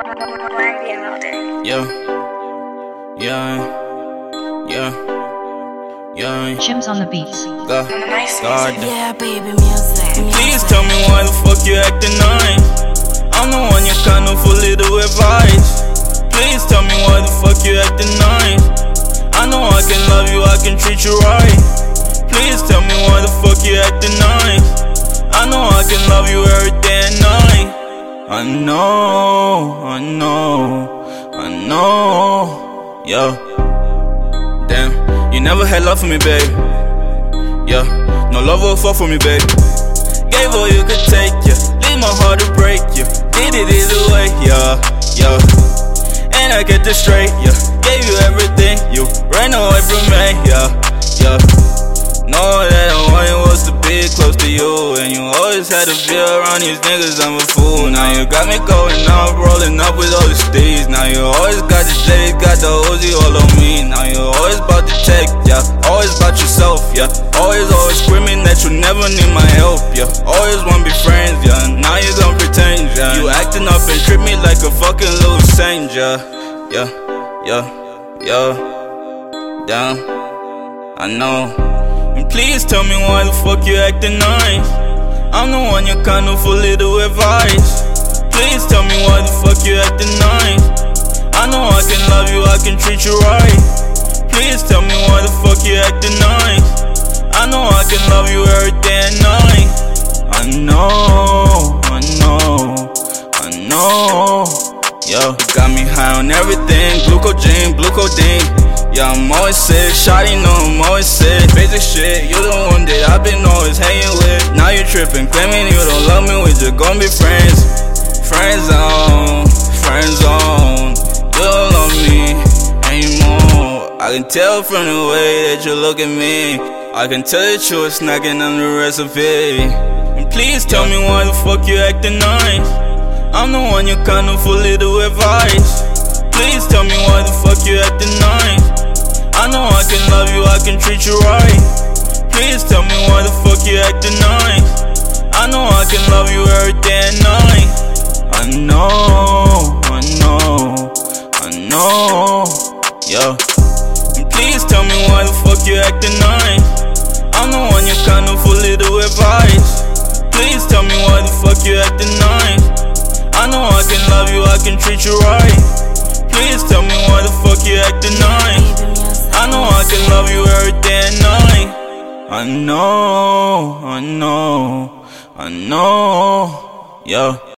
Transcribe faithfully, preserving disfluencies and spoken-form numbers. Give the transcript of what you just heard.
Yeah, yeah, yeah, yeah. Shims on the beats. God, God. Yeah, baby, music. Please tell me why the fuck you acting nice. I'm the one you kind of for little advice. Please tell me why the fuck you acting nice. I know I can love you, I can treat you right. Please tell me why the fuck you acting nice. I know I can love you every day and night. I know, I know, I know, yeah. Damn, you never had love for me, babe. Yeah, no love or fuck for me, babe. Gave all you could take, yeah. Leave my heart to break, yeah. Did it either way, yeah, yeah. And I get this straight, yeah. Gave you everything, you ran away from me, yeah, yeah. Know that I wanted was to be close to you, and you always had to be around these niggas, I'm a fool. Now you got me going up, rolling up with all the steeds. Now you always got the J's, got the Uzi all on me. Now you always about to check, yeah. Always about yourself, yeah. Always, always screaming that you never need my help, yeah. Always wanna be friends, yeah. Now you gon' pretend, yeah. You acting up and treat me like a fucking little saint, yeah. Yeah, yeah, yeah. Damn, I know. And please tell me why the fuck you acting nice. I'm the one you kind of for little advice. Please tell me why the fuck you acting nice. I know I can love you, I can treat you right. Please tell me why the fuck you acting nice. I know I can love you every day and night. I know, I know, I know. Yo, you got me high on everything, glucogene, blue codeine. Yeah, I'm always sick, shawty know I'm always sick. Basic shit, you the one that I've been always hanging with. Now you tripping, claiming you don't love me, we just gon' be friends. Friend zone, friend zone. You don't love me anymore. I can tell from the way that you look at me. I can tell that you were snacking on the recipe. And please tell me why the fuck you acting nice. I'm the one you kinda for little advice. Please tell me why the fuck you acting nice. I know I can love you, I can treat you right. Please tell me why the fuck you acting nice. I know I can love you every day and night. I know, I know, I know, yeah. And please tell me why the fuck you acting nice. I'm the one you kinda for little advice. Please tell me why the fuck you acting nice. I know I can love you, I can treat you right. Please tell me why the fuck you acting nice. I know I can love you every day and night. I know, I know, I know, yeah.